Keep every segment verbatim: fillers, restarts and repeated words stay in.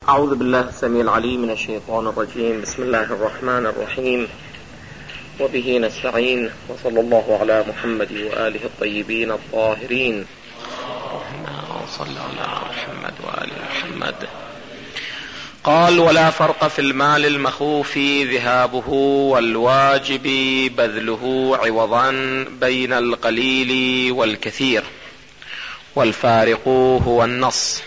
أعوذ بالله السميع العليم من الشيطان الرجيم. بسم الله الرحمن الرحيم، وبه نستعين، وصلى الله على محمد وآله الطيبين الطاهرين. اللهم صل على محمد وآل محمد. قال: ولا فرق في المال المخوف ذهابه والواجب بذله عوضا بين القليل والكثير، والفارق هو النص.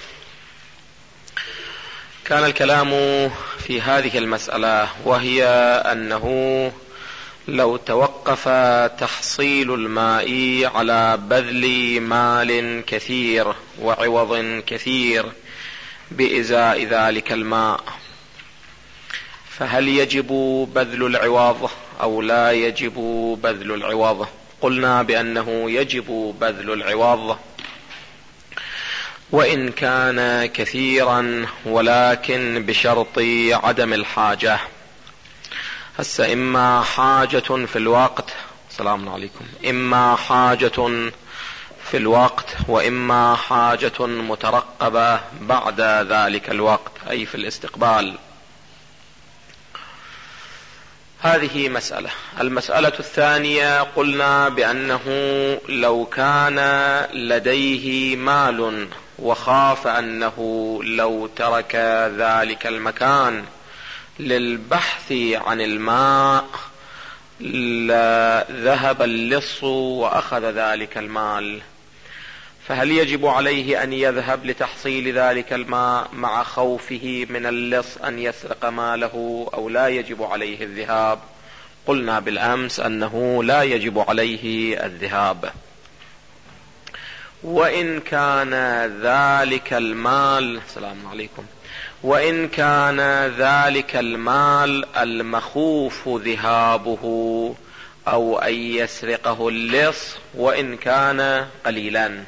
كان الكلام في هذه المسألة، وهي أنه لو توقف تحصيل الماء على بذل مال كثير وعوض كثير بإزاء ذلك الماء، فهل يجب بذل العوض أو لا يجب بذل العوض؟ قلنا بأنه يجب بذل العوض وإن كان كثيرا، ولكن بشرط عدم الحاجة. هسه إما حاجة في الوقت، السلام عليكم، إما حاجة في الوقت وإما حاجة مترقبة بعد ذلك الوقت، أي في الاستقبال. هذه مسألة. المسألة الثانية، قلنا بأنه لو كان لديه مال وخاف أنه لو ترك ذلك المكان للبحث عن الماء لذهب اللص وأخذ ذلك المال، فهل يجب عليه أن يذهب لتحصيل ذلك الماء مع خوفه من اللص أن يسرق ماله، أو لا يجب عليه الذهاب؟ قلنا بالأمس أنه لا يجب عليه الذهاب. وإن كان ذلك المال، السلام عليكم، وإن كان ذلك المال المخوف ذهابه أو أن يسرقه اللص وإن كان قليلا.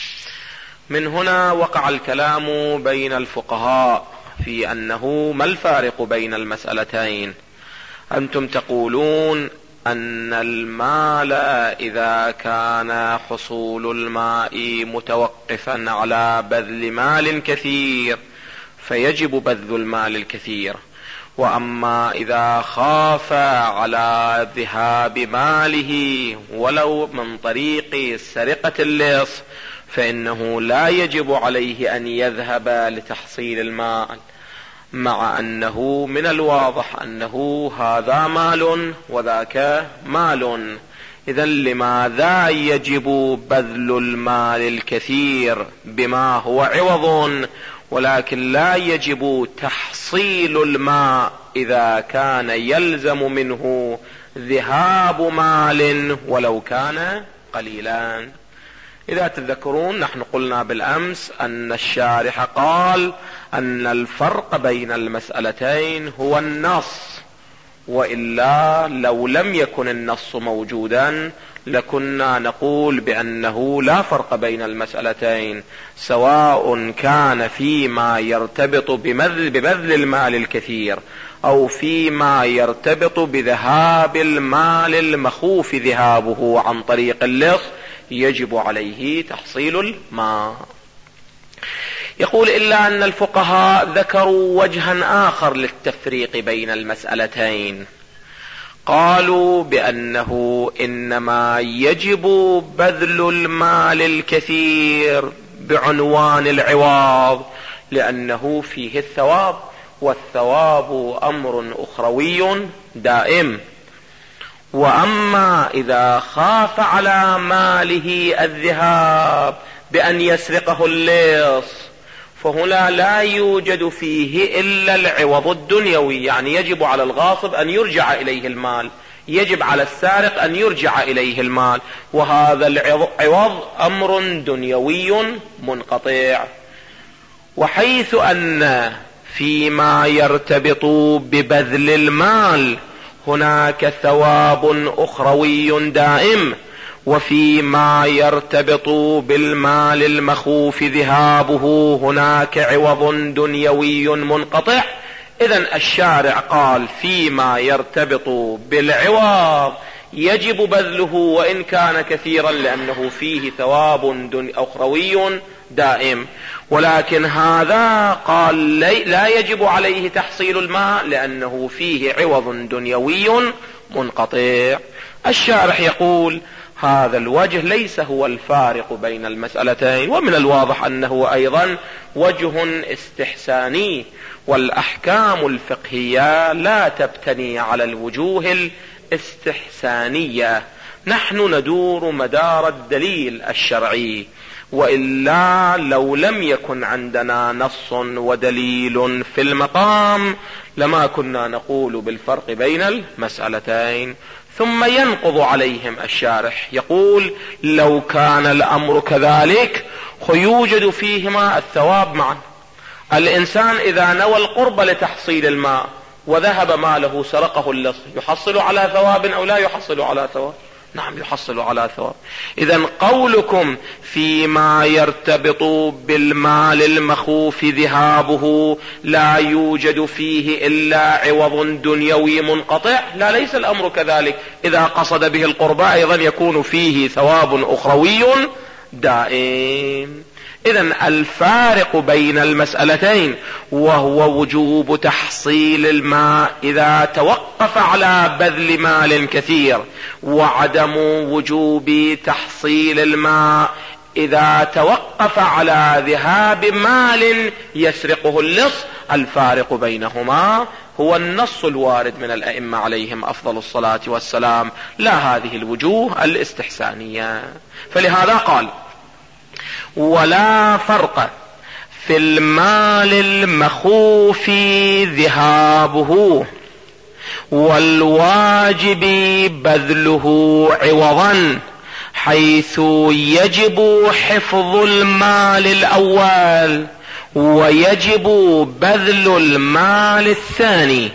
من هنا وقع الكلام بين الفقهاء في أنه ما الفارق بين المسألتين. أنتم تقولون أن المال إذا كان حصول الماء متوقفا على بذل مال كثير فيجب بذل المال الكثير، وأما إذا خاف على ذهاب ماله ولو من طريق سرقة اللص فإنه لا يجب عليه أن يذهب لتحصيل الماء، مع أنه من الواضح أنه هذا مال وذاك مال. إذن لماذا يجب بذل المال الكثير بما هو عوض، ولكن لا يجب تحصيل الماء إذا كان يلزم منه ذهاب مال ولو كان قليلا؟ إذا تذكرون نحن قلنا بالأمس أن الشارح قال أن الفرق بين المسألتين هو النص، وإلا لو لم يكن النص موجودا لكنا نقول بأنه لا فرق بين المسألتين، سواء كان فيما يرتبط ببذل المال الكثير أو فيما يرتبط بذهاب المال المخوف ذهابه عن طريق اللص، يجب عليه تحصيل الماء. يقول: إلا أن الفقهاء ذكروا وجها آخر للتفريق بين المسألتين. قالوا بأنه إنما يجب بذل المال الكثير بعنوان العوض لأنه فيه الثواب، والثواب أمر أخروي دائم. وأما إذا خاف على ماله الذهاب بأن يسرقه اللص فهنا لا يوجد فيه إلا العوض الدنيوي، يعني يجب على الغاصب أن يرجع إليه المال، يجب على السارق أن يرجع إليه المال، وهذا العوض أمر دنيوي منقطع. وحيث أن فيما يرتبط ببذل المال هناك ثواب أخروي دائم، وفيما يرتبط بالمال المخوف ذهابه هناك عوض دنيوي منقطع، إذن الشارع قال فيما يرتبط بالعوض يجب بذله وإن كان كثيرا لأنه فيه ثواب أخروي دائم، ولكن هذا قال لا يجب عليه تحصيل الماء لأنه فيه عوض دنيوي منقطع. الشارح يقول هذا الوجه ليس هو الفارق بين المسألتين، ومن الواضح أنه أيضا وجه استحساني، والأحكام الفقهية لا تبتني على الوجوه الاستحسانية. نحن ندور مدار الدليل الشرعي، وإلا لو لم يكن عندنا نص ودليل في المقام لما كنا نقول بالفرق بين المسألتين. ثم ينقض عليهم الشارح يقول لو كان الأمر كذلك يوجد فيهما الثواب معا. الإنسان إذا نوى القرب لتحصيل الماء وذهب ماله سرقه اللص يحصل على ثواب أو لا يحصل على ثواب؟ نعم يحصل على ثواب. إذن قولكم فيما يرتبط بالمال المخوف ذهابه لا يوجد فيه إلا عوض دنيوي منقطع، لا ليس الأمر كذلك. إذا قصد به القربى أيضا يكون فيه ثواب أخروي دائم. إذن الفارق بين المسألتين وهو وجوب تحصيل الماء إذا توقف على بذل مال كثير، وعدم وجوب تحصيل الماء إذا توقف على ذهاب مال يسرقه اللص. الفارق بينهما هو النص الوارد من الأئمة عليهم أفضل الصلاة والسلام، لا هذه الوجوه الاستحسانية. فلهذا قال ولا فرق في المال المخوف ذهابه والواجب بذله عوضا، حيث يجب حفظ المال الأول ويجب بذل المال الثاني،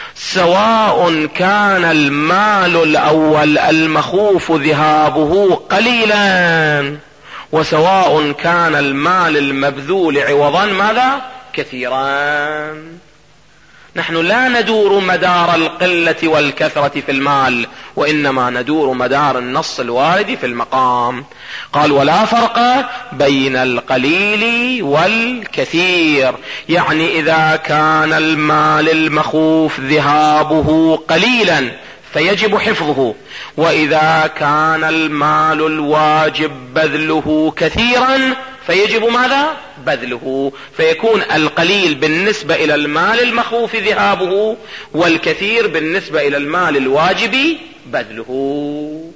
سواء كان المال الأول المخوف ذهابه قليلا وسواء كان المال المبذول عوضا ماذا؟ كثيرا. نحن لا ندور مدار القلة والكثرة في المال، وإنما ندور مدار النص الوارد في المقام. قال ولا فرق بين القليل والكثير، يعني إذا كان المال المخوف ذهابه قليلا فيجب حفظه، وإذا كان المال الواجب بذله كثيرا فيجب ماذا؟ بذله. فيكون القليل بالنسبة إلى المال المخوف ذهابه، والكثير بالنسبة إلى المال الواجب بذله.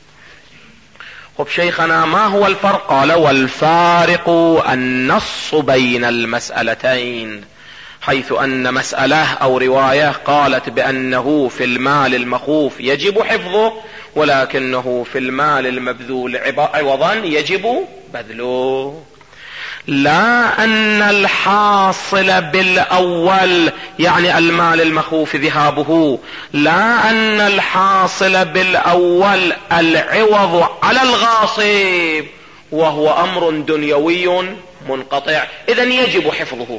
خب شيخنا ما هو الفرق؟ قال والفارق النص بين المسألتين، حيث أن مسألة أو رواية قالت بأنه في المال المخوف يجب حفظه، ولكنه في المال المبذول عوضا يجب بذله. لا أن الحاصل بالأول يعني المال المخوف ذهابه، لا أن الحاصل بالأول العوض على الغاصب وهو أمر دنيوي منقطع، إذن يجب حفظه.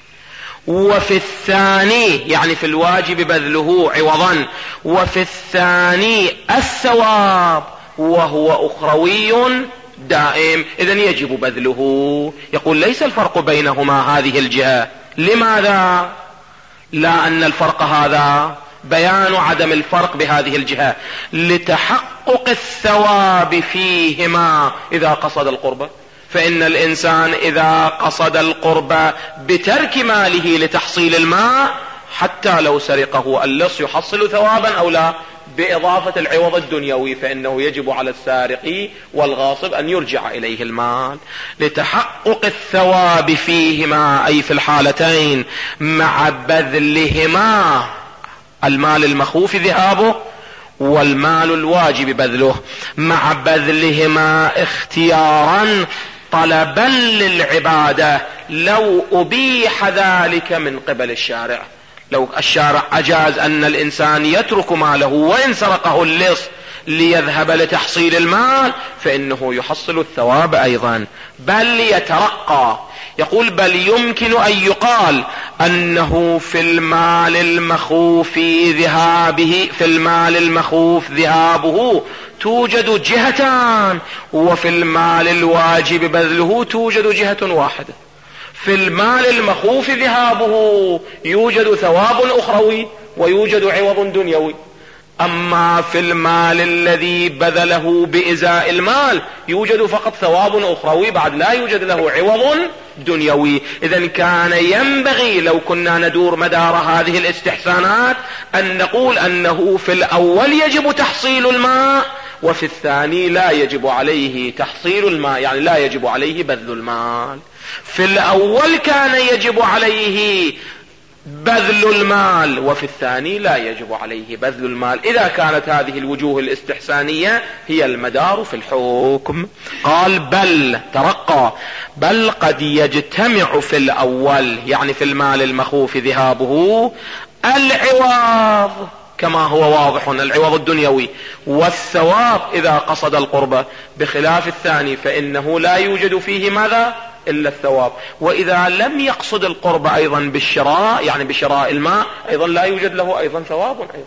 وفي الثاني يعني في الواجب بذله عوضا، وفي الثاني الثواب وهو أخروي دائم، إذن يجب بذله. يقول ليس الفرق بينهما هذه الجهة. لماذا؟ لا أن الفرق هذا بيان عدم الفرق بهذه الجهة لتحقق الثواب فيهما إذا قصد القربة. فإن الإنسان إذا قصد القربة بترك ماله لتحصيل الماء حتى لو سرقه اللص يحصل ثوابا أو لا، بإضافة العوض الدنيوي، فإنه يجب على السارق والغاصب أن يرجع إليه المال. لتحقق الثواب فيهما أي في الحالتين مع بذلهما، المال المخوف ذهابه والمال الواجب بذله، مع بذلهما اختيارا طلبا للعبادة لو أبيح ذلك من قبل الشارع. لو الشارع أجاز أن الإنسان يترك ماله وإن سرقه اللص ليذهب لتحصيل المال فإنه يحصل الثواب أيضا، بل يترقى. يقول بل يمكن أن يقال أنه في المال المخوف ذهابه في المال المخوف ذهابه توجد جهتان، وفي المال الواجب بذله توجد جهة واحدة. في المال المخوف ذهابه يوجد ثواب أخروي ويوجد عوض دنيوي، أما في المال الذي بذله بإزاء المال يوجد فقط ثواب أخروي بعد لا يوجد له عوض دنيوي. إذن كان ينبغي لو كنا ندور مدار هذه الاستحسانات أن نقول أنه في الأول يجب تحصيل الماء، وفي الثاني لا يجب عليه تحصيل الماء، يعني لا يجب عليه بذل المال. في الأول كان يجب عليه بذل المال، وفي الثاني لا يجب عليه بذل المال، إذا كانت هذه الوجوه الاستحسانية هي المدار في الحكم. قال بل ترقى، بل قد يجتمع في الأول، يعني في المال المخوف ذهابه، العوض كما هو واضح، العوض الدنيوي، والثواب إذا قصد القربة، بخلاف الثاني فإنه لا يوجد فيه ماذا إلا الثواب، وإذا لم يقصد القرب أيضا بالشراء، يعني بشراء الماء، أيضا لا يوجد له أيضا ثواب أيضا.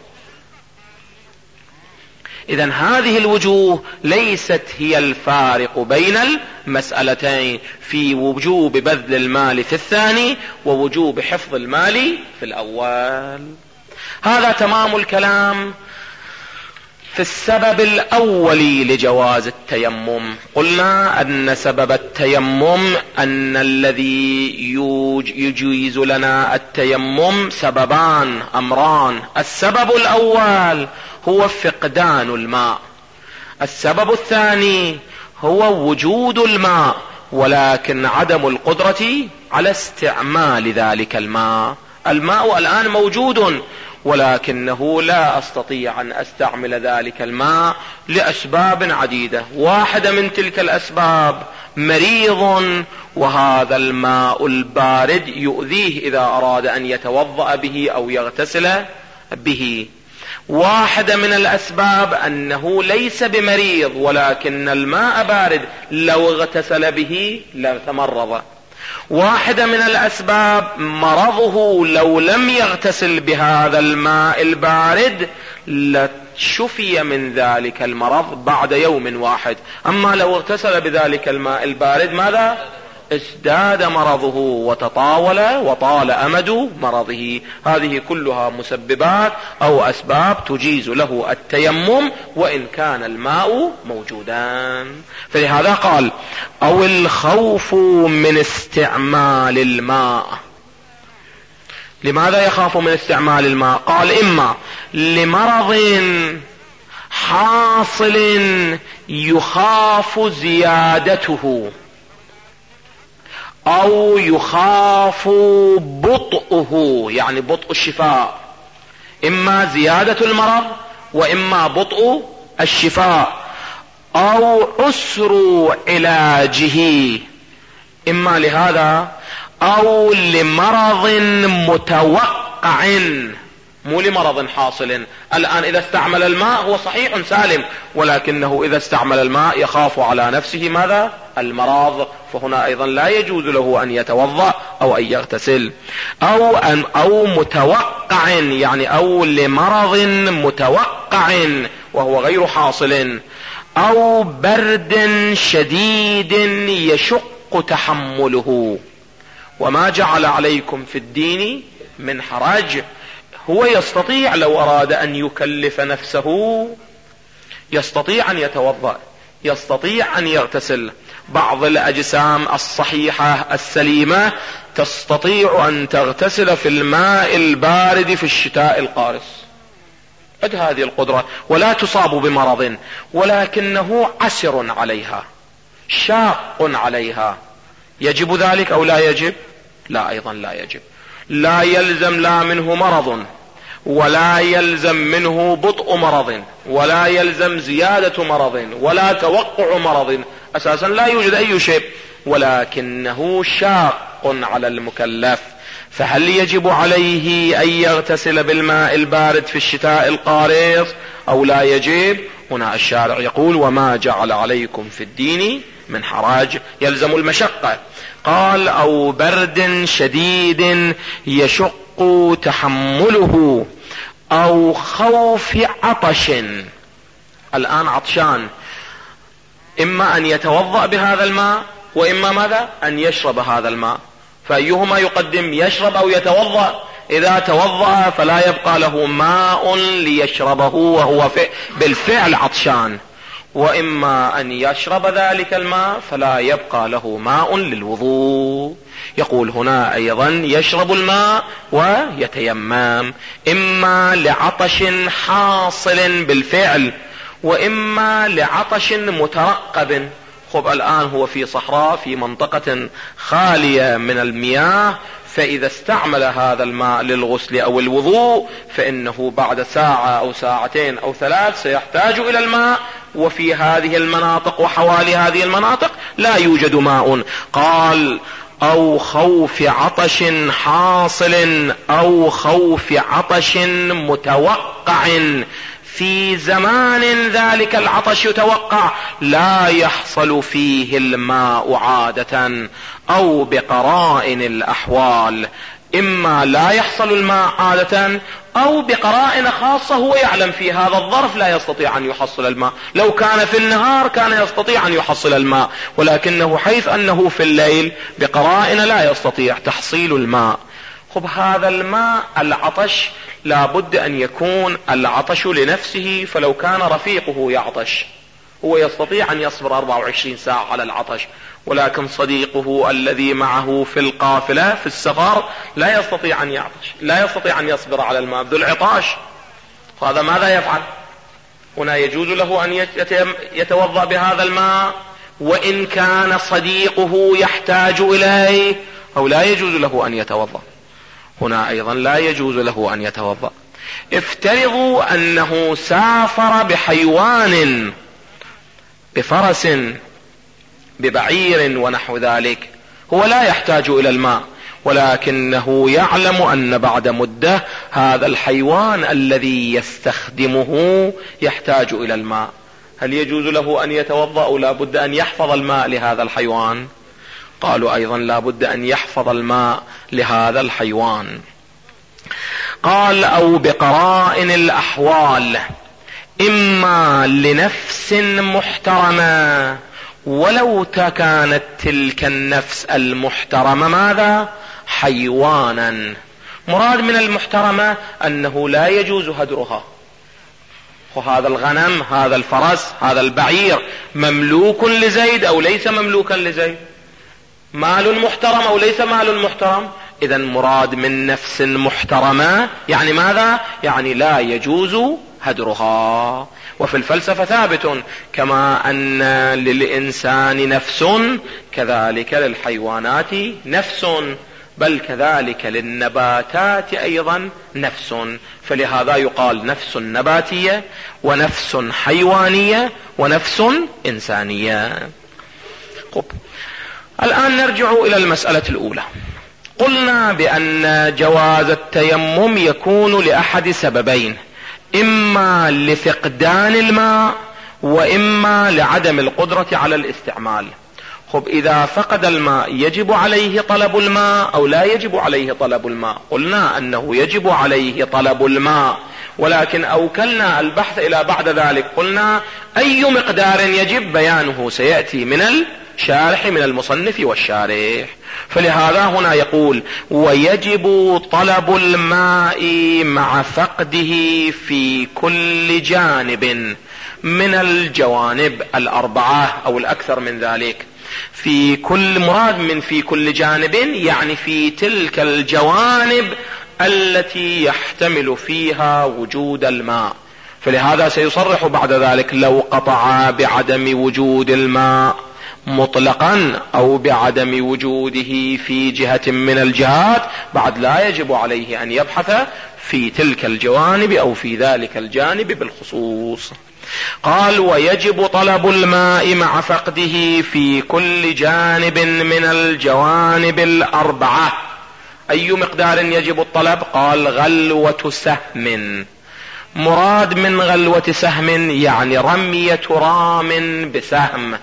إذن هذه الوجوه ليست هي الفارق بين المسألتين في وجوب بذل المال في الثاني ووجوب حفظ المال في الأول. هذا تمام الكلام في السبب الأولي لجواز التيمم. قلنا أن سبب التيمم أن الذي يجيز لنا التيمم سببان أمران. السبب الأول هو فقدان الماء، السبب الثاني هو وجود الماء ولكن عدم القدرة على استعمال ذلك الماء. الماء الآن موجود ولكنه لا أستطيع أن أستعمل ذلك الماء لأسباب عديدة، واحدة من تلك الأسباب مريض وهذا الماء البارد يؤذيه إذا أراد أن يتوضأ به أو يغتسل به. واحدة من الأسباب أنه ليس بمريض ولكن الماء بارد لو اغتسل به لتمرض. واحدة من الأسباب مرضه لو لم يغتسل بهذا الماء البارد لشفي من ذلك المرض بعد يوم واحد، أما لو اغتسل بذلك الماء البارد ماذا؟ ازداد مرضه وتطاول وطال أمد مرضه. هذه كلها مسببات أو أسباب تجيز له التيمم وإن كان الماء موجودا. فلهذا قال أو الخوف من استعمال الماء. لماذا يخاف من استعمال الماء؟ قال إما لمرض حاصل يخاف زيادته أو يخاف بطئه، يعني بطء الشفاء، إما زيادة المرض وإما بطء الشفاء، أو عسر علاجه، إما لهذا أو لمرض متوقع مو لمرض حاصل. الآن إذا استعمل الماء هو صحيح سالم، ولكنه إذا استعمل الماء يخاف على نفسه ماذا؟ المرض، فهنا أيضا لا يجوز له أن يتوضأ أو أن يغتسل. أو أن أو متوقع، يعني أو لمرض متوقع وهو غير حاصل، أو برد شديد يشق تحمله. وما جعل عليكم في الدين من حرج. هو يستطيع لو أراد أن يكلف نفسه يستطيع أن يتوضأ، يستطيع أن يغتسل. بعض الأجسام الصحيحة السليمة تستطيع أن تغتسل في الماء البارد في الشتاء القارس، قد هذه القدرة ولا تصاب بمرض، ولكنه عسر عليها شاق عليها. يجب ذلك أو لا يجب؟ لا، أيضا لا يجب. لا يلزم لا منه مرض ولا يلزم منه بطء مرض ولا يلزم زيادة مرض ولا توقع مرض، أساسا لا يوجد أي شيء، ولكنه شاق على المكلف. فهل يجب عليه أن يغتسل بالماء البارد في الشتاء القارس أو لا يجب؟ هنا الشارع يقول وما جعل عليكم في الدين من حرج، يلزم المشقة. قال أو برد شديد يشق تحمله أو خوف عطش. الآن عطشان، إما أن يتوضأ بهذا الماء وإما ماذا؟ أن يشرب هذا الماء. فأيهما يقدم، يشرب أو يتوضأ؟ إذا توضأ فلا يبقى له ماء ليشربه وهو بالفعل عطشان، وإما أن يشرب ذلك الماء فلا يبقى له ماء للوضوء. يقول هنا أيضا يشرب الماء ويتيمم، إما لعطش حاصل بالفعل وإما لعطش مترقب. خب الآن هو في صحراء في منطقة خالية من المياه، فإذا استعمل هذا الماء للغسل أو الوضوء فإنه بعد ساعة أو ساعتين أو ثلاث سيحتاج إلى الماء، وفي هذه المناطق وحوالي هذه المناطق لا يوجد ماء. قال أو خوف عطش حاصل أو خوف عطش متوقع في زمان ذلك العطش يتوقع لا يحصل فيه الماء عادة، أو بقرائن الأحوال، إما لا يحصل الماء عادة أو بقرائن خاصة هو يعلم في هذا الظرف لا يستطيع أن يحصل الماء. لو كان في النهار كان يستطيع أن يحصل الماء، ولكنه حيث أنه في الليل بقرائن لا يستطيع تحصيل الماء. خب هذا الماء العطش لا بد أن يكون العطش لنفسه، فلو كان رفيقه يعطش هو يستطيع أن يصبر أربعة وعشرين ساعة على العطش، ولكن صديقه الذي معه في القافلة في السفر لا يستطيع أن يعطش، لا يستطيع أن يصبر على الماء ذو العطاش، فهذا ماذا يفعل؟ هنا يجوز له أن يتوضأ بهذا الماء وإن كان صديقه يحتاج إليه، أو لا يجوز له أن يتوضأ؟ هنا أيضا لا يجوز له أن يتوضأ. افترضوا أنه سافر بحيوان، بفرس، ببعير ونحو ذلك، هو لا يحتاج إلى الماء، ولكنه يعلم أن بعد مدة هذا الحيوان الذي يستخدمه يحتاج إلى الماء، هل يجوز له أن يتوضأ أو لا بد أن يحفظ الماء لهذا الحيوان؟ قالوا أيضا لا بد أن يحفظ الماء لهذا الحيوان. قال أو بقرائن الأحوال، إما لنفس محترمة، ولو كانت تلك النفس المحترمة ماذا؟ حيوانا. مراد من المحترمة أنه لا يجوز هدرها، وهذا الغنم، هذا الفرس، هذا البعير مملوك لزيد أو ليس مملوكا لزيد؟ مال محترم أو ليس مال محترم؟ إذا مراد من نفس محترمة يعني ماذا؟ يعني لا يجوز هدرها. وفي الفلسفة ثابت كما أن للإنسان نفس كذلك للحيوانات نفس، بل كذلك للنباتات أيضا نفس، فلهذا يقال نفس نباتية ونفس حيوانية ونفس إنسانية. طب الآن نرجع إلى المسألة الأولى. قلنا بأن جواز التيمم يكون لأحد سببين، إما لفقدان الماء وإما لعدم القدرة على الاستعمال. خب إذا فقد الماء يجب عليه طلب الماء أو لا يجب عليه طلب الماء؟ قلنا أنه يجب عليه طلب الماء، ولكن أوكلنا البحث إلى بعد ذلك قلنا أي مقدار يجب بيانه سيأتي من الشارح من المصنف والشارح. فلهذا هنا يقول ويجب طلب الماء مع فقده في كل جانب من الجوانب الأربعة أو الأكثر من ذلك. في كل، مراد من في كل جانب يعني في تلك الجوانب التي يحتمل فيها وجود الماء. فلهذا سيصرح بعد ذلك لو قطع بعدم وجود الماء مطلقا أو بعدم وجوده في جهة من الجهات بعد لا يجب عليه أن يبحث في تلك الجوانب أو في ذلك الجانب بالخصوص. قال ويجب طلب الماء مع فقده في كل جانب من الجوانب الأربعة. أي مقدار يجب الطلب؟ قال غلوة سهم. مراد من غلوة سهم يعني رمية رام بسهم.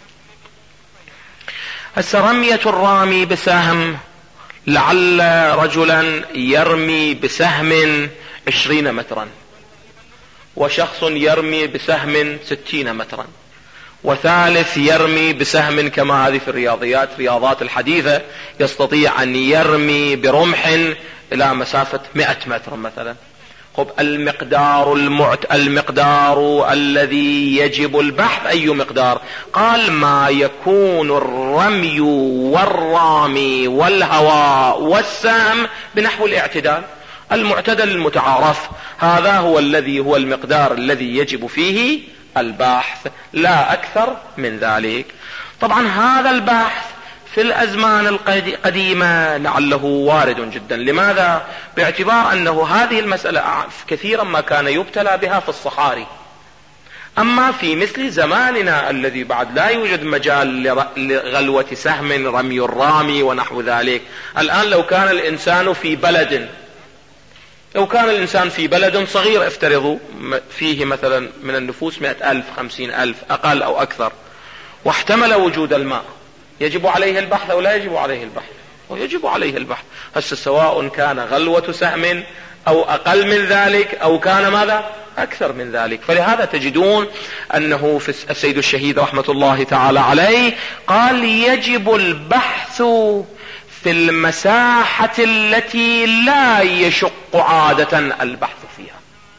هسه رمية الرامي بسهم، لعل رجلا يرمي بسهم عشرين مترا وشخص يرمي بسهم ستين مترا، وثالث يرمي بسهم كما هذه في الرياضيات رياضات الحديثة، يستطيع أن يرمي برمح إلى مسافة مئة متر مثلا. خب المقدار المعت... المقدار الذي يجب البحث أي مقدار؟ قال ما يكون الرمي والرامي والهواء والسهم بنحو الاعتدال المعتدل المتعارف، هذا هو الذي هو المقدار الذي يجب فيه البحث، لا أكثر من ذلك. طبعا هذا البحث في الأزمان القديمة لعله وارد جدا. لماذا؟ باعتبار أنه هذه المسألة كثيرا ما كان يبتلى بها في الصحاري. أما في مثل زماننا الذي بعد لا يوجد مجال لغلوة سهم، رمي الرامي ونحو ذلك. الآن لو كان الإنسان في بلد لو كان الإنسان في بلد صغير افترضوا فيه مثلا من النفوس مئة ألف خمسين ألف أقل أو أكثر، واحتمل وجود الماء، يجب عليه البحث أو لا يجب عليه البحث؟ ويجب عليه البحث. هسه سواء كان غلوة سهم أو أقل من ذلك أو كان ماذا أكثر من ذلك. فلهذا تجدون أنه في السيد الشهيد رحمة الله تعالى عليه قال يجب البحث في المساحة التي لا يشق عادة البحث فيها.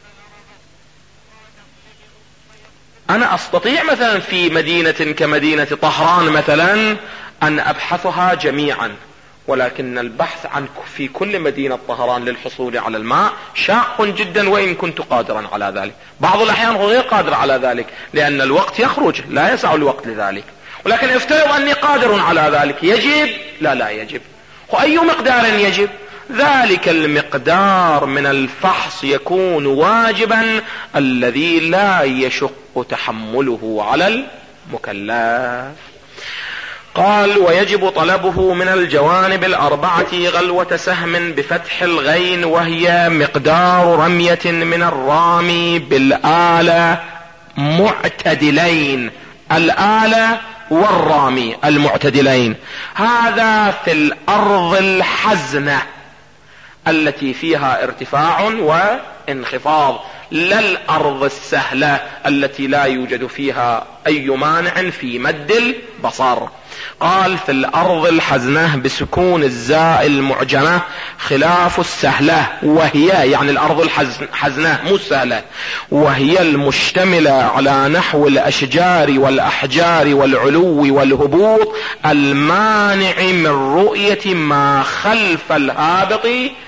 أنا أستطيع مثلا في مدينة كمدينة طهران مثلا أن أبحثها جميعا، ولكن البحث عن في كل مدينة طهران للحصول على الماء شاق جدا، وإن كنت قادرا على ذلك. بعض الأحيان هو غير قادر على ذلك لأن الوقت يخرج، لا يسع الوقت لذلك. ولكن افترض أني قادر على ذلك، يجب؟ لا لا يجب. وأي مقدار يجب؟ ذلك المقدار من الفحص يكون واجبا الذي لا يشق تحمله على المكلف. قال ويجب طلبه من الجوانب الأربعة غلوة سهم بفتح الغين، وهي مقدار رمية من الرامي بالآلة معتدلين، الآلة والرامي المعتدلين. هذا في الأرض الحزنة التي فيها ارتفاع وانخفاض، لا الأرض السهلة التي لا يوجد فيها أي مانع في مد البصر. قال في الأرض الحزنة بسكون الزاء المعجمة خلاف السهلة، وهي يعني الأرض الحزنة مو السهلة، وهي المشتملة على نحو الأشجار والأحجار والعلو والهبوط المانع من رؤية ما خلف الهابط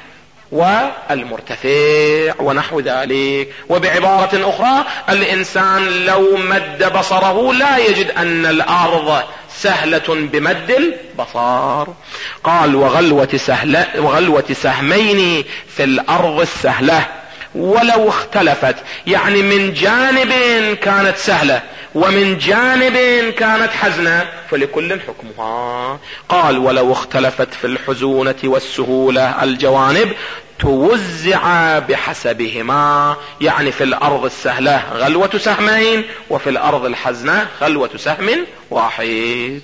والمرتفع ونحو ذلك. وبعبارة أخرى الإنسان لو مد بصره لا يجد أن الأرض سهلة بمد البصر. قال وغلوة, سهلة وغلوة سهمين في الأرض السهلة ولو اختلفت، يعني من جانب كانت سهلة ومن جانب كانت حزنة فلكل حكمها. قال ولو اختلفت في الحزونة والسهولة الجوانب توزع بحسبهما، يعني في الأرض السهلة غلوة سهمين وفي الأرض الحزنة غلوة سهم واحد.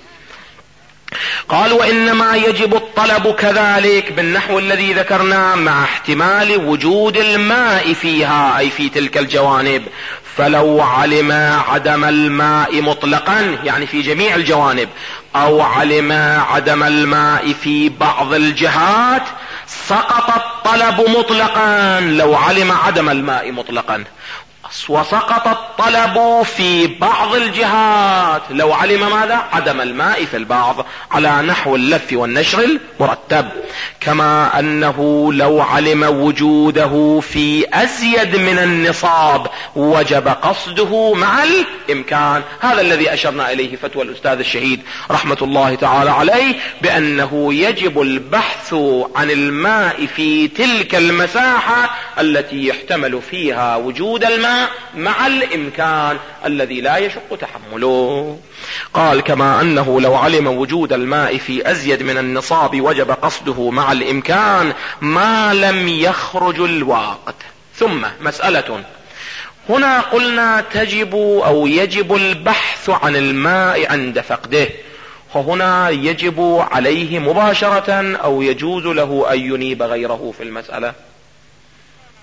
قال وإنما يجب الطلب كذلك بالنحو الذي ذكرنا مع احتمال وجود الماء فيها، أي في تلك الجوانب. فلو علم عدم الماء مطلقا يعني في جميع الجوانب، أو علم عدم الماء في بعض الجهات سقط الطلب مطلقا. لو علم عدم الماء مطلقا وسقط الطلب في بعض الجهات، لو علم ماذا؟ عدم الماء في البعض، على نحو اللف والنشر المرتب. كما أنه لو علم وجوده في أزيد من النصاب وجب قصده مع الإمكان. هذا الذي أشرنا إليه فتوى الأستاذ الشهيد رحمة الله تعالى عليه، بأنه يجب البحث عن الماء في تلك المساحة التي يحتمل فيها وجود الماء مع الإمكان الذي لا يشق تحمله. قال كما أنه لو علم وجود الماء في أزيد من النصاب وجب قصده مع الإمكان ما لم يخرج الوقت. ثم مسألة، هنا قلنا تجب أو يجب البحث عن الماء عند فقده، وهنا يجب عليه مباشرة أو يجوز له أن ينيب غيره في المسألة؟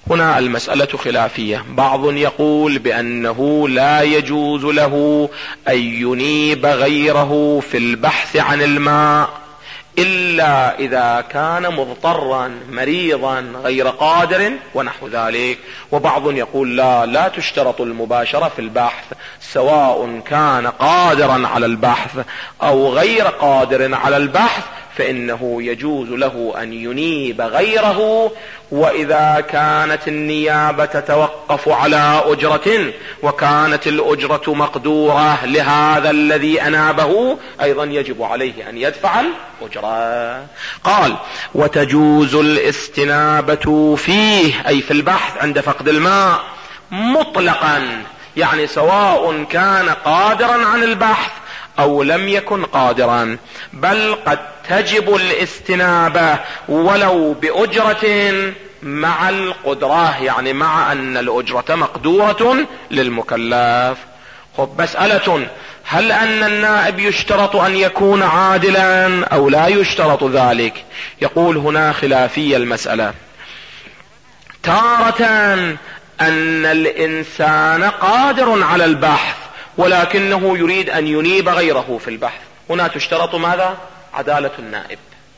هنا المسألة خلافية. بعض يقول بأنه لا يجوز له أن ينيب غيره في البحث عن الماء إلا إذا كان مضطرا مريضا غير قادر ونحو ذلك. وبعض يقول لا لا تشترط المباشرة في البحث، سواء كان قادرا على البحث أو غير قادر على البحث فإنه يجوز له أن ينيب غيره. وإذا كانت النيابة تتوقف على أجرة وكانت الأجرة مقدورة لهذا الذي أنابه أيضا يجب عليه أن يدفع الأجرة. قال وتجوز الاستنابة فيه أي في البحث عند فقد الماء مطلقا، يعني سواء كان قادرا عن البحث أو لم يكن قادرا، بل قد تجب الاستنابة ولو بأجرة مع القدرة، يعني مع أن الأجرة مقدورة للمكلف. خب مسألة، هل أن النائب يشترط أن يكون عادلا أو لا يشترط ذلك؟ يقول هنا خلافية المسألة. تارة أن الإنسان قادر على البحث ولكنه يريد أن ينيب غيره في البحث، هنا تشترط ماذا؟ عدالة النائب.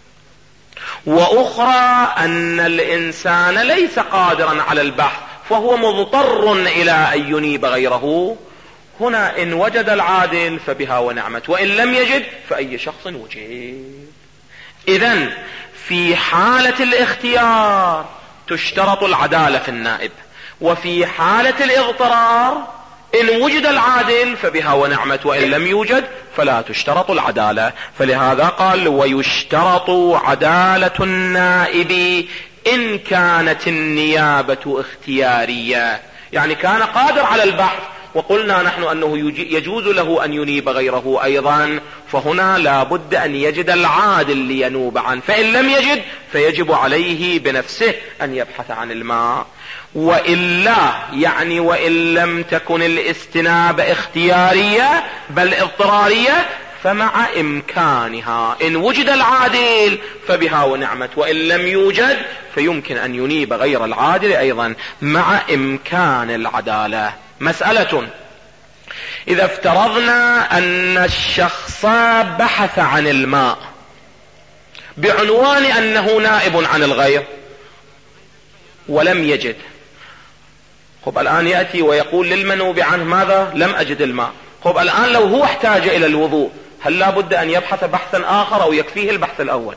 وأخرى أن الإنسان ليس قادرا على البحث فهو مضطر إلى أن ينيب غيره، هنا إن وجد العادل فبها ونعمت، وإن لم يجد فأي شخص وجد. إذن في حالة الاختيار تشترط العدالة في النائب، وفي حالة الاضطرار إن وجد العادل فبها ونعمت، وإن لم يوجد فلا تشترط العدالة. فلهذا قال ويشترط عدالة النائب إن كانت النيابة اختيارية، يعني كان قادر على البحث وقلنا نحن أنه يجوز له أن ينيب غيره أيضا، فهنا لا بد أن يجد العادل لينوب عنه، فإن لم يجد فيجب عليه بنفسه أن يبحث عن الماء. وإلا يعني وإن لم تكن الاستنابة اختيارية بل اضطرارية فمع إمكانها، إن وجد العادل فبها ونعمت، وإن لم يوجد فيمكن أن ينيب غير العادل أيضا مع إمكان العدالة. مسألة، إذا افترضنا أن الشخص بحث عن الماء بعنوان أنه نائب عن الغير ولم يجد، خب الآن يأتي ويقول للمنوب عنه ماذا؟ لم أجد الماء. خب الآن لو هو احتاج إلى الوضوء هل لا بد أن يبحث بحثا آخر أو يكفيه البحث الأول؟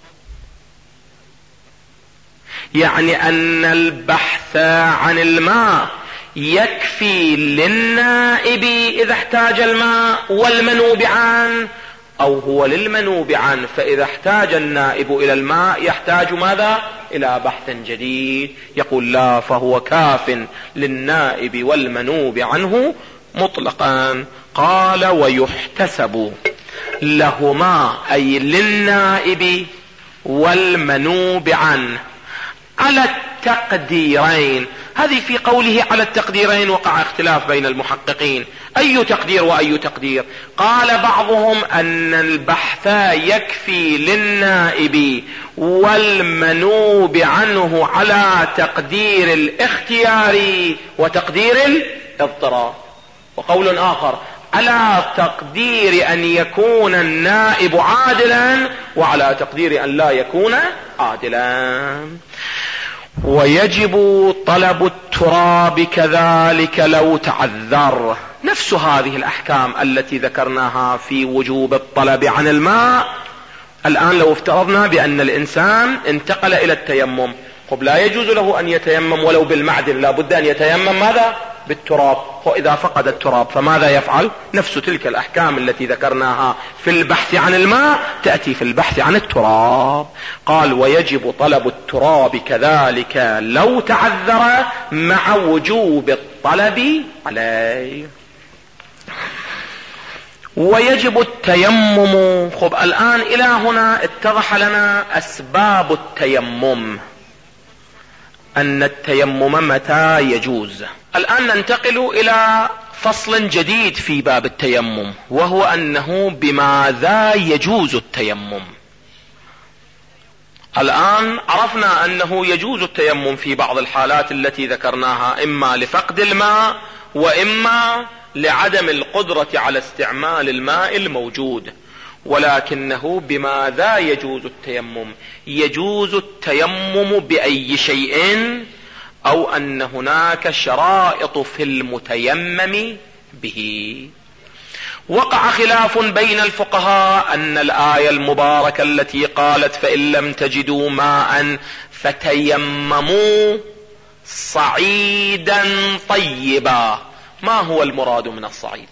يعني أن البحث عن الماء يكفي للنائب إذا احتاج الماء والمنوب عنه، أو هو للمنوب عنه فإذا احتاج النائب إلى الماء يحتاج ماذا؟ إلى بحث جديد. يقول لا، فهو كاف للنائب والمنوب عنه مطلقا. قال ويحتسب لهما أي للنائب والمنوب عنه على التقديرين. هذه في قوله على التقديرين وقع اختلاف بين المحققين، أي تقدير وأي تقدير؟ قال بعضهم أن البحث يكفي للنائب والمنوب عنه على تقدير الاختيار وتقدير الاضطرار، وقول آخر على تقدير أن يكون النائب عادلا وعلى تقدير أن لا يكون عادلا. ويجب طلب التراب كذلك لو تعذر، نفس هذه الأحكام التي ذكرناها في وجوب الطلب عن الماء. الآن لو افترضنا بأن الإنسان انتقل إلى التيمم، خب لا يجوز له أن يتيمم ولو بالمعدن، لا بد أن يتيمم ماذا؟ بالتراب. وإذا فقد التراب فماذا يفعل؟ نفس تلك الأحكام التي ذكرناها في البحث عن الماء تأتي في البحث عن التراب. قال ويجب طلب التراب كذلك لو تعذر مع وجوب الطلب عليه. ويجب التيمم. خب الآن إلى هنا اتضح لنا أسباب التيمم، أن التيمم متى يجوز. الآن ننتقل إلى فصل جديد في باب التيمم، وهو أنه بماذا يجوز التيمم. الآن عرفنا أنه يجوز التيمم في بعض الحالات التي ذكرناها، إما لفقد الماء وإما لعدم القدرة على استعمال الماء الموجود. ولكنه بماذا يجوز التيمم؟ يجوز التيمم بأي شيء، أو أن هناك شرائط في المتيمم به. وقع خلاف بين الفقهاء أن الآية المباركة التي قالت فإن لم تجدوا ماء فتيمموا صعيدا طيبا، ما هو المراد من الصعيد؟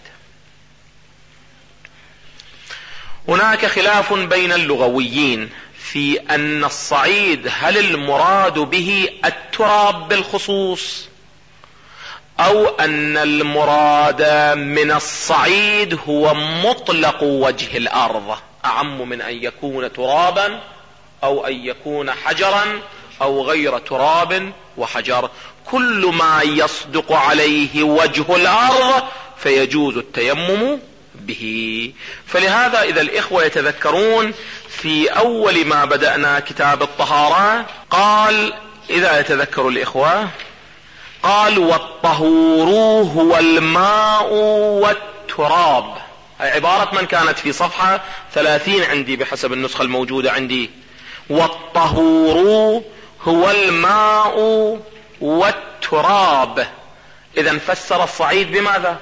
هناك خلاف بين اللغويين في أن الصعيد هل المراد به التراب بالخصوص، أو أن المراد من الصعيد هو مطلق وجه الأرض أعم من أن يكون ترابا أو أن يكون حجرا أو غير تراب وحجر. كل ما يصدق عليه وجه الأرض فيجوز التيمم به. فلهذا إذا الإخوة يتذكرون في أول ما بدأنا كتاب الطهارة قال، إذا يتذكر الإخوة قال والطهور هو الماء والتراب. عبارة من كانت في صفحة ثلاثين عندي بحسب النسخة الموجودة عندي. والطهور هو الماء والتراب. إذا فسر الصعيد بماذا؟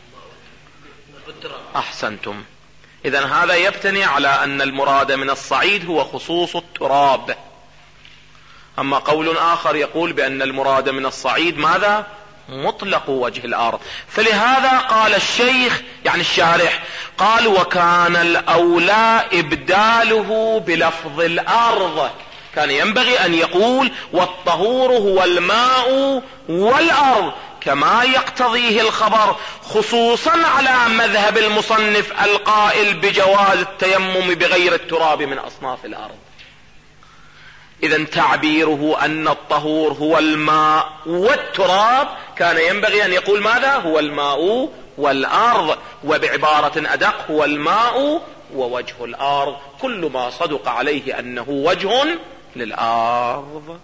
أحسنتم. إذا هذا يبتني على أن المراد من الصعيد هو خصوص التراب. أما قول آخر يقول بأن المراد من الصعيد ماذا؟ مطلق وجه الأرض. فلهذا قال الشيخ يعني الشارح قال وكان الأولى إبداله بلفظ الأرض. كان ينبغي أن يقول والطهور هو الماء والأرض كما يقتضيه الخبر، خصوصا على مذهب المصنف القائل بجواز التيمم بغير التراب من أصناف الأرض. إذا تعبيره أن الطهور هو الماء والتراب كان ينبغي أن يقول ماذا؟ هو الماء والأرض، وبعبارة أدق هو الماء ووجه الأرض، كل ما صدق عليه أنه وجه للأرض.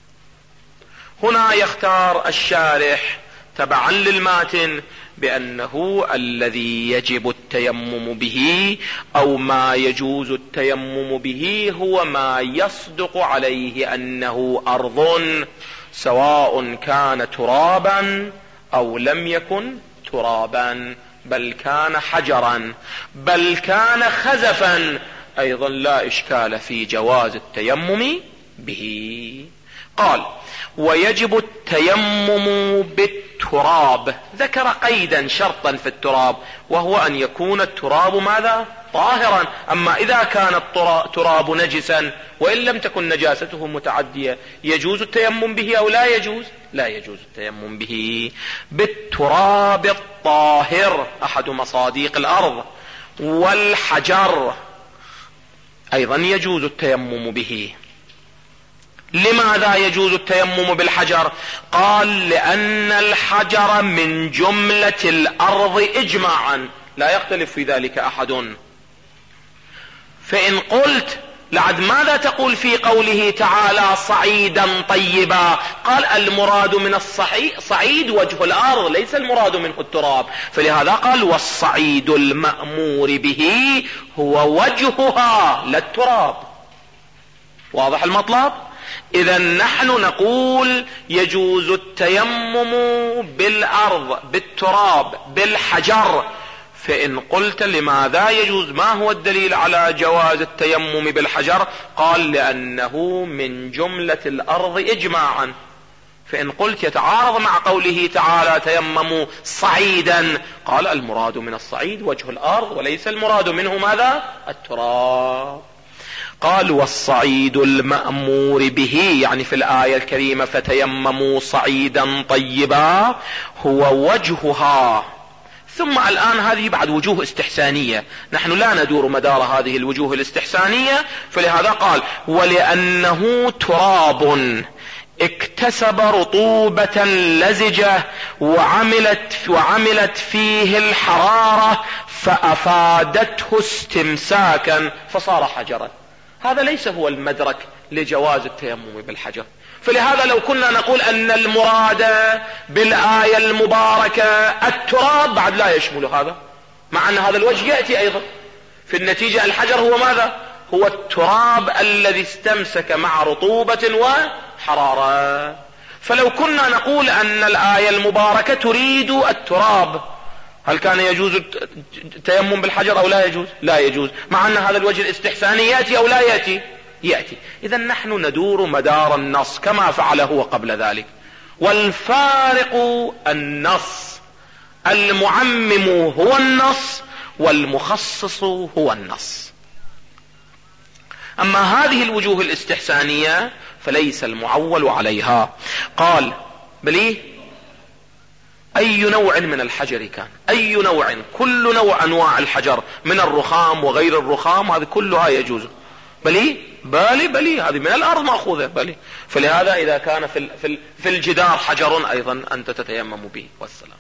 هنا يختار الشارح تبعا للماتن بأنه الذي يجب التيمم به أو ما يجوز التيمم به هو ما يصدق عليه أنه أرض، سواء كان ترابا أو لم يكن ترابا، بل كان حجرا، بل كان خزفا، أيضا لا إشكال في جواز التيمم به. قال ويجب التيمم بالتراب. ذكر قيدا شرطا في التراب، وهو أن يكون التراب ماذا؟ طاهرا. أما إذا كان التراب نجسا وإن لم تكن نجاسته متعدية يجوز التيمم به أو لا يجوز؟ لا يجوز التيمم به. بالتراب الطاهر أحد مصاديق الأرض، والحجر أيضا يجوز التيمم به. لماذا يجوز التيمم بالحجر؟ قال لأن الحجر من جملة الأرض إجماعا، لا يختلف في ذلك أحد. فإن قلت لعد ماذا تقول في قوله تعالى صعيدا طيبا؟ قال المراد من الصعيد وجه الأرض، ليس المراد منه التراب. فلهذا قال والصعيد المأمور به هو وجهها لا التراب. واضح المطلب؟ إذا نحن نقول يجوز التيمم بالأرض، بالتراب، بالحجر. فإن قلت لماذا يجوز؟ ما هو الدليل على جواز التيمم بالحجر؟ قال لأنه من جملة الأرض إجماعا. فإن قلت يتعارض مع قوله تعالى تيمموا صعيدا، قال المراد من الصعيد وجه الأرض وليس المراد منه ماذا؟ التراب. قال والصعيد المأمور به، يعني في الآية الكريمة فتيمموا صعيدا طيبا، هو وجهها. ثم الآن هذه بعد وجوه استحسانية، نحن لا ندور مدار هذه الوجوه الاستحسانية. فلهذا قال ولأنه تراب اكتسب رطوبة لزجة وعملت, وعملت فيه الحرارة فأفادته استمساكا فصار حجرا. هذا ليس هو المدرك لجواز التيمم بالحجر. فلهذا لو كنا نقول ان المراد بالآية المباركة التراب بعد لا يشمل هذا، مع ان هذا الوجه يأتي ايضا في النتيجة. الحجر هو ماذا؟ هو التراب الذي استمسك مع رطوبة وحرارة. فلو كنا نقول ان الآية المباركة تريد التراب، هل كان يجوز التيمم بالحجر او لا يجوز؟ لا يجوز، مع ان هذا الوجه الاستحساني يأتي او لا يأتي؟ يأتي. اذا نحن ندور مدار النص كما فعل هو قبل ذلك، والفارق النص، المعمم هو النص والمخصص هو النص. اما هذه الوجوه الاستحسانية فليس المعول عليها. قال بلي اي نوع من الحجر كان، اي نوع، كل نوع انواع الحجر من الرخام وغير الرخام، هذه كلها يجوز. بلي بالي بلي هذه من الارض ماخوذة بلي. فلهذا اذا كان في في في الجدار حجر ايضا انت تتيمم به والسلام.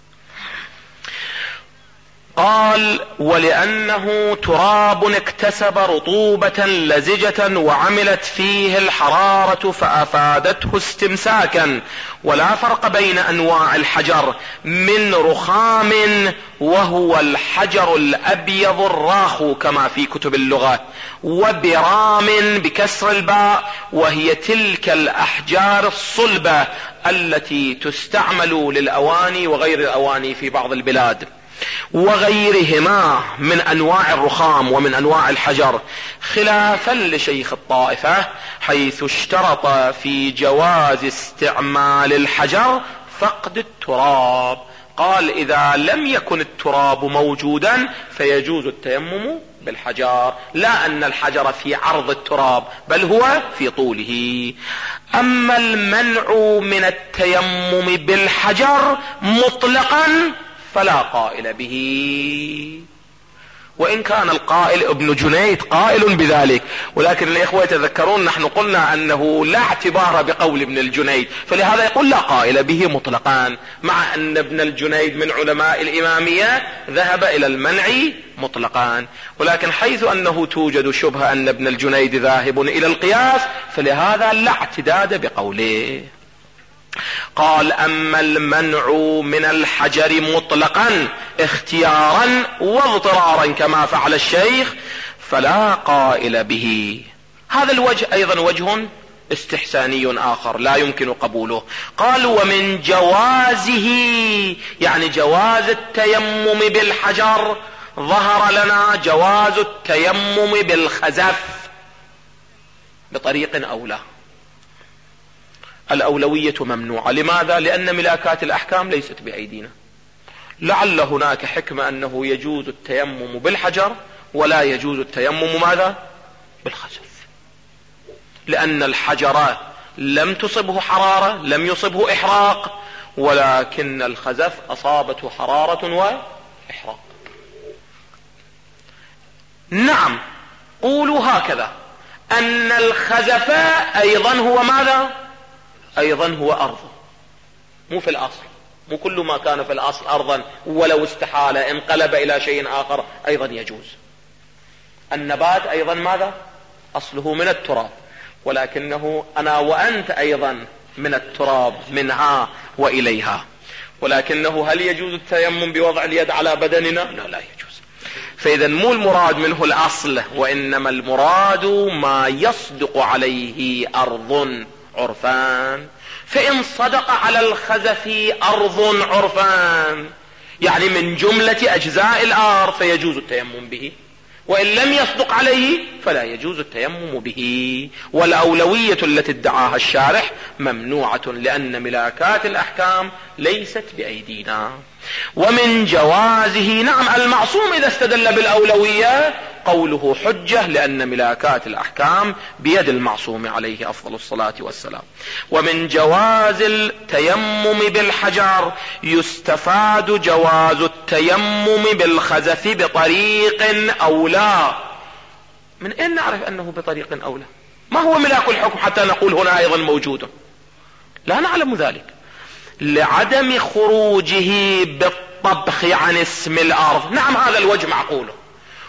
قال ولأنه تراب اكتسب رطوبة لزجة وعملت فيه الحرارة فأفادته استمساكا. ولا فرق بين أنواع الحجر من رخام وهو الحجر الأبيض الراخ كما في كتب اللغة، وبرام بكسر الباء وهي تلك الأحجار الصلبة التي تستعمل للأواني وغير الأواني في بعض البلاد، وغيرهما من انواع الرخام ومن انواع الحجر، خلافا لشيخ الطائفة حيث اشترط في جواز استعمال الحجر فقد التراب. قال اذا لم يكن التراب موجودا فيجوز التيمم بالحجر، لا ان الحجر في عرض التراب بل هو في طوله. اما المنع من التيمم بالحجر مطلقا فلا قائل به، وإن كان القائل ابن جنيد قائل بذلك، ولكن الإخوة يتذكرون نحن قلنا أنه لا اعتبار بقول ابن الجنيد، فلهذا يقول لا قائل به مطلقا، مع أن ابن الجنيد من علماء الإمامية ذهب إلى المنع مطلقا. ولكن حيث أنه توجد شبهة أن ابن الجنيد ذاهب إلى القياس فلهذا لا اعتداد بقوله. قال اما المنع من الحجر مطلقا اختيارا واضطرارا كما فعل الشيخ فلا قائل به. هذا الوجه ايضا وجه استحساني اخر لا يمكن قبوله. قال ومن جوازه، يعني جواز التيمم بالحجر، ظهر لنا جواز التيمم بالخزف بطريق اولى. الأولوية ممنوعة. لماذا؟ لأن ملاكات الأحكام ليست بأيدينا. لعل هناك حكمة أنه يجوز التيمم بالحجر ولا يجوز التيمم ماذا؟ بالخزف، لأن الحجر لم تصبه حرارة، لم يصبه إحراق، ولكن الخزف أصابته حرارة وإحراق. نعم قولوا هكذا أن الخزف أيضا هو ماذا؟ ايضا هو ارض، مو في الاصل، مو كل ما كان في الاصل ارضا ولو استحال انقلب الى شيء اخر ايضا يجوز. النبات ايضا ماذا؟ اصله من التراب، ولكنه انا وانت ايضا من التراب منها واليها، ولكنه هل يجوز التيمم بوضع اليد على بدننا؟ لا لا يجوز. فاذا مو المراد منه الاصل، وانما المراد ما يصدق عليه ارض عرفان. فإن صدق على الخزف أرض عرفان يعني من جملة أجزاء الأرض فيجوز التيمم به، وإن لم يصدق عليه فلا يجوز التيمم به. والأولوية التي ادعاها الشارح ممنوعة لأن ملاكات الأحكام ليست بأيدينا. ومن جوازه، نعم المعصوم إذا استدل بالأولوية قوله حجة، لأن ملاكات الأحكام بيد المعصوم عليه أفضل الصلاة والسلام. ومن جواز التيمم بالحجر يستفاد جواز التيمم بالخزف بطريق أولى. من أين نعرف أنه بطريق أولى؟ ما هو ملاك الحكم حتى نقول هنا أيضا موجود؟ لا نعلم ذلك. لعدم خروجه بالطبخ عن اسم الأرض. نعم هذا الوجه معقول،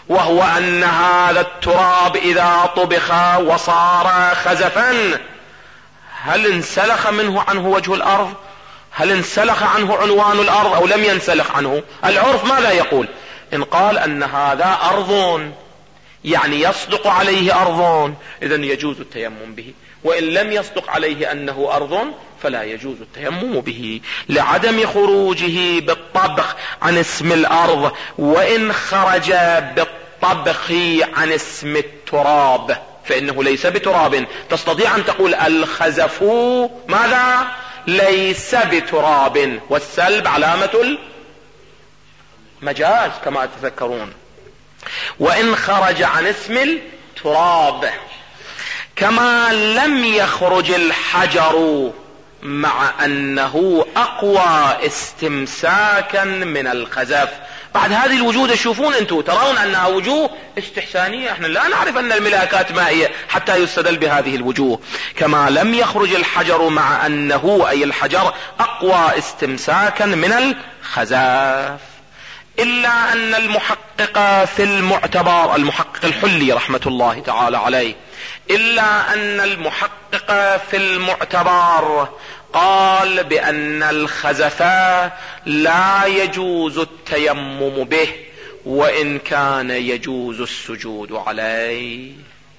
وهو أن هذا التراب إذا طبخ وصار خزفا هل انسلخ منه عنه وجه الأرض؟ هل انسلخ عنه عنوان الأرض أو لم ينسلخ عنه؟ العرف ماذا يقول؟ إن قال أن هذا أرض يعني يصدق عليه أرض إذن يجوز التيمم به، وإن لم يصدق عليه أنه أرض فلا يجوز التيمم به لعدم خروجه بالطبخ عن اسم الأرض، وإن خرج بالطبخ عن اسم التراب فإنه ليس بتراب. تستطيع أن تقول الخزف ماذا؟ ليس بتراب، والسلب علامة المجاز كما تذكرون. وإن خرج عن اسم التراب، كما لم يخرج الحجر مع أنه أقوى استمساكا من الخزف. بعد هذه الوجوه تشوفون أنتم ترون أنها وجوه استحسانية، احنا لا نعرف أن الملاكات مائية حتى يستدل بهذه الوجوه. كما لم يخرج الحجر مع أنه أي الحجر أقوى استمساكا من الخزف، إلا أن المحقق في المعتبر المحقق الحلي رحمة الله تعالى عليه إلا أن المحقق في المعتبر قال بأن الخزف لا يجوز التيمم به وإن كان يجوز السجود عليه.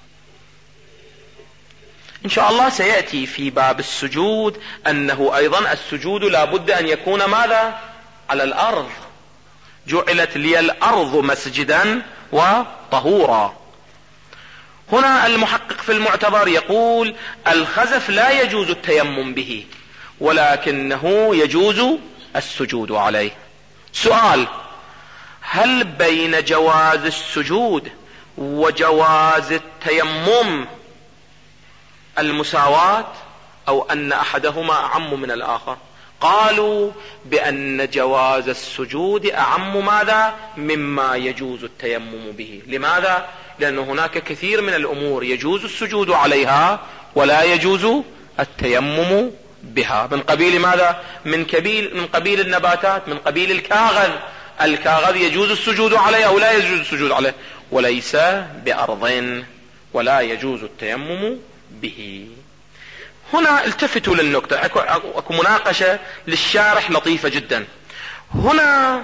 إن شاء الله سيأتي في باب السجود أنه أيضا السجود لا بد أن يكون ماذا؟ على الأرض، جعلت لي الأرض مسجدا وطهورا. هنا المحقق في المعتبر يقول الخزف لا يجوز التيمم به ولكنه يجوز السجود عليه. سؤال: هل بين جواز السجود وجواز التيمم المساواة أو أن أحدهما أعم من الآخر؟ قالوا بأن جواز السجود أعم ماذا؟ مما يجوز التيمم به. لماذا؟ لأن هناك كثير من الأمور يجوز السجود عليها ولا يجوز التيمم بها. من قبيل ماذا؟ من قبيل من قبيل النباتات، من قبيل الكاغذ. الكاغذ يجوز السجود عليه أو لا يجوز السجود عليه، وليس بأرض ولا يجوز التيمم به. هنا التفتوا للنقطة، اكو مناقشة للشارح لطيفة جدا. هنا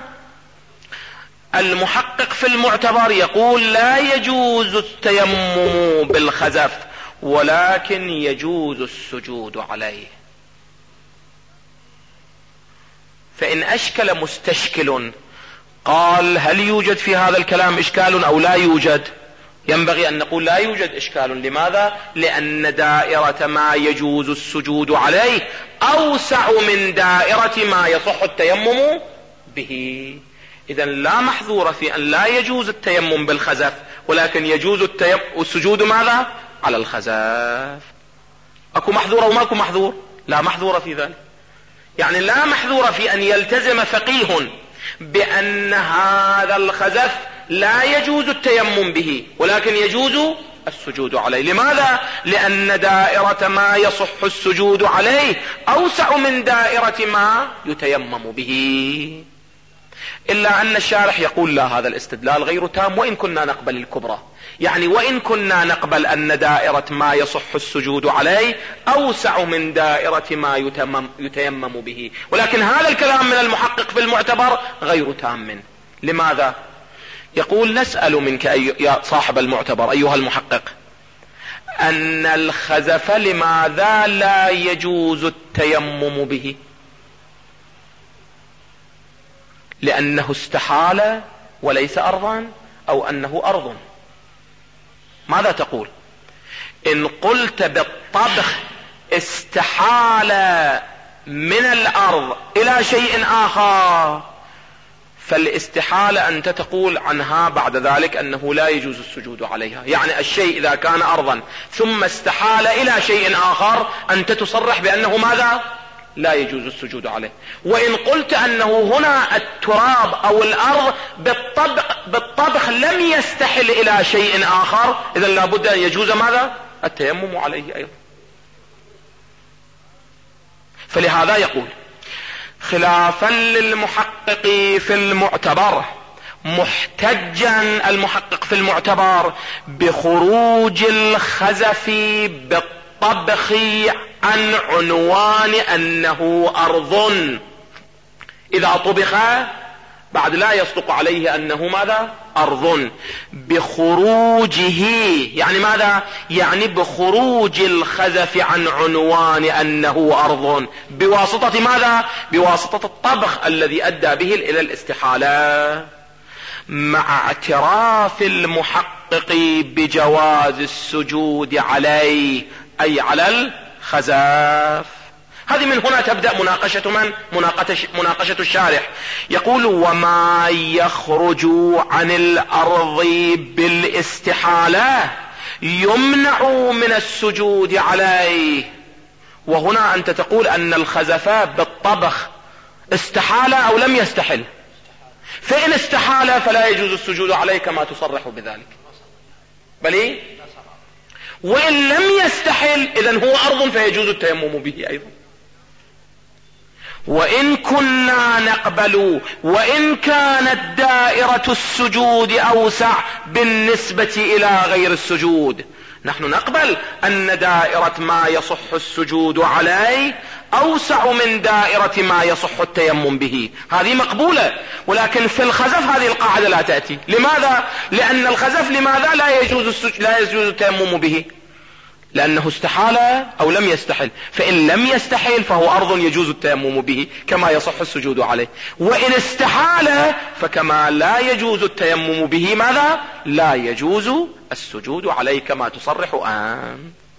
المحقق في المعتبر يقول لا يجوز التيمم بالخزف ولكن يجوز السجود عليه. فإن أشكل مستشكل قال هل يوجد في هذا الكلام إشكال أو لا يوجد؟ ينبغي أن نقول لا يوجد إشكال. لماذا؟ لأن دائرة ما يجوز السجود عليه أوسع من دائرة ما يصح التيمم به. إذن لا محظور في أن لا يجوز التيمم بالخزف ولكن يجوز التيمم السجود ماذا؟ على الخزف. أكو محظور أو ماكو محظور؟ لا محظور في ذلك. يعني لا محظور في أن يلتزم فقيه بأن هذا الخزف لا يجوز التيمم به ولكن يجوز السجود عليه. لماذا؟ لأن دائرة ما يصح السجود عليه أوسع من دائرة ما يتيمم به. إلا أن الشارح يقول لا، هذا الاستدلال غير تام وإن كنا نقبل الكبرى. يعني وإن كنا نقبل أن دائرة ما يصح السجود عليه أوسع من دائرة ما يتيمم, يتيمم به، ولكن هذا الكلام من المحقق في المعتبر غير تام. لماذا؟ يقول نسأل منك أي يا صاحب المعتبر أيها المحقق أن الخزف لماذا لا يجوز التيمم به؟ لأنه استحال وليس أرضا أو أنه أرض؟ ماذا تقول؟ إن قلت بالطبخ استحال من الأرض إلى شيء آخر فالاستحالة أنت تقول عنها بعد ذلك أنه لا يجوز السجود عليها. يعني الشيء إذا كان أرضا ثم استحال إلى شيء آخر أنت تصرح بأنه ماذا؟ لا يجوز السجود عليه. وإن قلت أنه هنا التراب أو الأرض بالطبخ, بالطبخ لم يستحل إلى شيء آخر إذن لابد أن يجوز ماذا؟ التيمم عليه أيضا. فلهذا يقول خلافا للمحقق في المعتبر محتجا المحقق في المعتبر بخروج الخزف بالطبخ عن عنوان أنه أرض. إذا طبخ بعد لا يصدق عليه أنه ماذا؟ أرض. بخروجه يعني ماذا؟ يعني بخروج الخزف عن عنوان أنه أرض بواسطة ماذا؟ بواسطة الطبخ الذي أدى به إلى الاستحالة، مع اعتراف المحقق بجواز السجود عليه أي على الخزف. هذه من هنا تبدأ مناقشة من؟ مناقشة, مناقشة الشارح. يقول وما يخرج عن الأرض بالاستحالة يمنع من السجود عليه. وهنا أنت تقول أن الخزف بالطبخ استحال أو لم يستحل، فإن استحال فلا يجوز السجود عليه كما تصرح بذلك، بل إيه؟ وإن لم يستحل إذن هو أرض فيجوز التيمم به أيضا. وإن كنا نقبل وإن كانت دائرة السجود أوسع بالنسبة إلى غير السجود، نحن نقبل أن دائرة ما يصح السجود عليه أوسع من دائرة ما يصح التيمم به، هذه مقبولة. ولكن في الخزف هذه القاعدة لا تأتي. لماذا؟ لأن الخزف لماذا لا يجوز السجود لا يجوز التيمم به؟ لأنه استحال أو لم يستحل، فإن لم يستحل فهو أرض يجوز التيمم به كما يصح السجود عليه، وإن استحال فكما لا يجوز التيمم به ماذا؟ لا يجوز السجود عليه كما تصرح آن.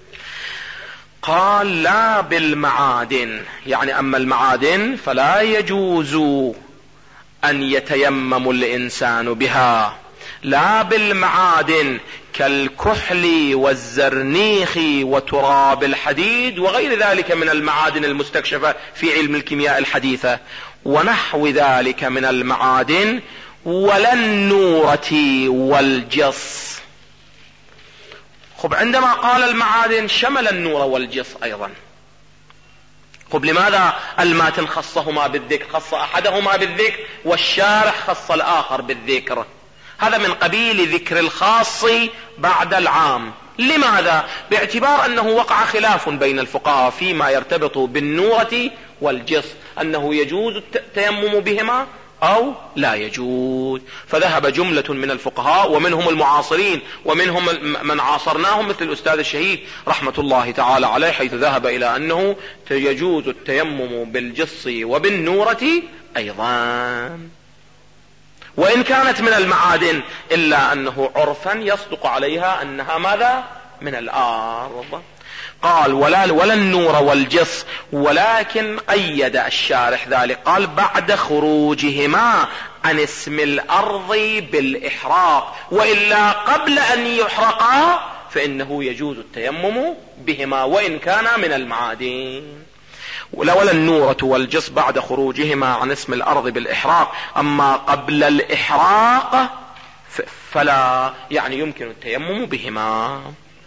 قال لا بالمعادن، يعني أما المعادن فلا يجوز أن يتيمم الإنسان بها، لا بالمعادن كالكحل والزرنيخ وتراب الحديد وغير ذلك من المعادن المستكشفة في علم الكيمياء الحديثة ونحو ذلك من المعادن، ولا النورة والجص. خب عندما قال المعادن شمل النور والجص أيضا. خب لماذا الماتن خصهما بالذكر؟ خص أحدهما بالذكر والشارح خص الآخر بالذكر. هذا من قبيل ذكر الخاص بعد العام. لماذا؟ باعتبار أنه وقع خلاف بين الفقهاء فيما يرتبط بالنورة والجص، أنه يجوز التيمم بهما أو لا يجوز. فذهب جملة من الفقهاء ومنهم المعاصرين ومنهم من عاصرناهم مثل الأستاذ الشهيد رحمة الله تعالى عليه، حيث ذهب إلى أنه يجوز التيمم بالجص وبالنورة أيضا، وإن كانت من المعادن، إلا أنه عرفا يصدق عليها أنها ماذا؟ من الأرض. قال ولا, ولا النور والجص، ولكن قيد الشارح ذلك قال بعد خروجهما عن اسم الأرض بالإحراق، وإلا قبل أن يحرقا فإنه يجوز التيمم بهما وإن كان من المعادن. ولا النورة والجص بعد خروجهما عن اسم الأرض بالإحراق، أما قبل الإحراق فلا، يعني يمكن التيمم بهما.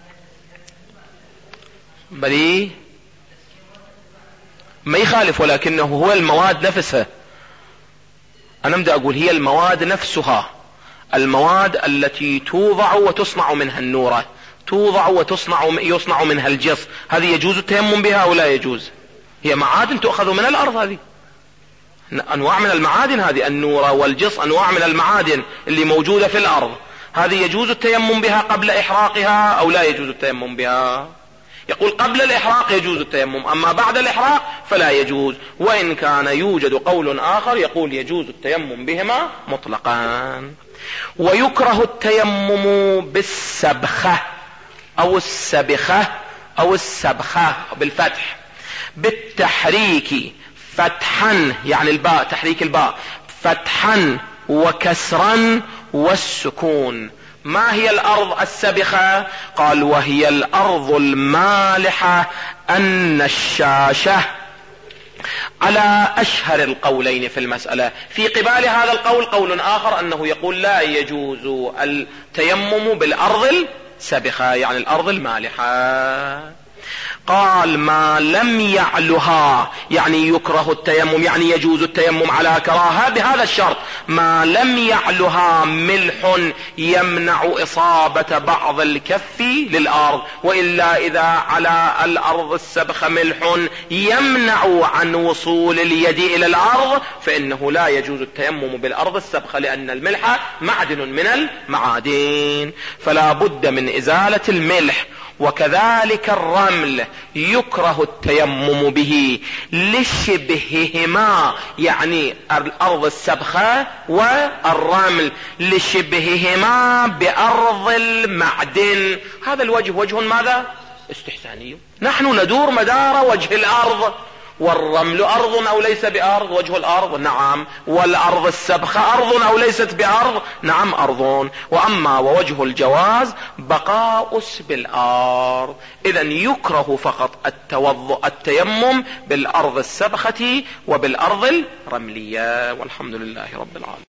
بل ما يخالف، ولكنه هو المواد نفسها. أنا بدي أقول هي المواد نفسها، المواد التي توضع وتصنع منها النورة، توضع وتصنع يصنع منها الجص، هذه يجوز التيمم بها أو لا يجوز؟ هي معادن تؤخذ من الأرض، هذه أنواع من المعادن، هذه النورة والجص أنواع من المعادن اللي موجودة في الأرض، هذه يجوز التيمم بها قبل إحراقها أو لا يجوز التيمم بها؟ يقول قبل الإحراق يجوز التيمم، أما بعد الإحراق فلا يجوز. وإن كان يوجد قول آخر يقول يجوز التيمم بهما مطلقا. ويكره التيمم بالسبخة أو السبخة أو السبخة بالفتح، بالتحريك فتحا، يعني الباء تحريك الباء فتحا وكسرا والسكون. ما هي الأرض السبخة؟ قال وهي الأرض المالحة النشاشة، على أشهر القولين في المسألة. في قبال هذا القول قول آخر أنه يقول لا يجوز التيمم بالأرض السبخة، يعني الأرض المالحة. قال ما لم يعلها، يعني يكره التيمم، يعني يجوز التيمم على كراهة بهذا الشرط: ما لم يعلها ملح يمنع إصابة بعض الكف للأرض، وإلا إذا على الأرض السبخ ملح يمنع عن وصول اليد إلى الأرض فإنه لا يجوز التيمم بالأرض السبخ، لأن الملح معدن من المعادن، فلا بد من إزالة الملح. وكذلك الرمل يكره التيمم به لشبههما، يعني الأرض السبخة والرمل لشبههما بأرض المعدن. هذا الوجه وجه ماذا؟ استحساني. نحن ندور مدار وجه الأرض، والرمل أرض أو ليس بأرض؟ وجه الأرض نعم. والأرض السبخة أرض أو ليست بأرض؟ نعم أرض. وأما ووجه الجواز بقاء بالأرض. إذن يكره فقط التوضؤ التيمم بالأرض السبخة وبالأرض الرملية، والحمد لله رب العالمين.